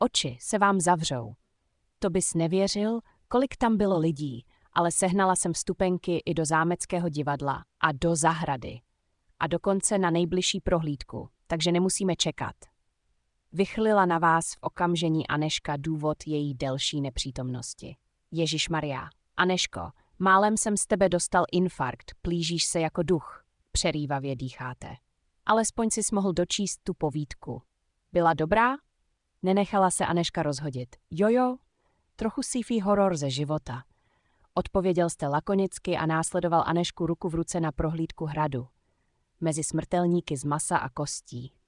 Oči se vám zavřou. To bys nevěřil, kolik tam bylo lidí, ale sehnala jsem vstupenky i do zámeckého divadla a do zahrady. A dokonce na nejbližší prohlídku, takže nemusíme čekat. Vychlila na vás v okamžení Anežka důvod její delší nepřítomnosti. Ježišmarja, Anežko, málem jsem z tebe dostal infarkt, plížíš se jako duch, přerývavě dýcháte. Alespoň sis mohl dočíst tu povídku. Byla dobrá? Nenechala se Anežka rozhodit. Jojo, trochu sci-fi horor ze života. Odpověděl jste lakonicky a následoval Anežku ruku v ruce na prohlídku hradu. Mezi smrtelníky z masa a kostí.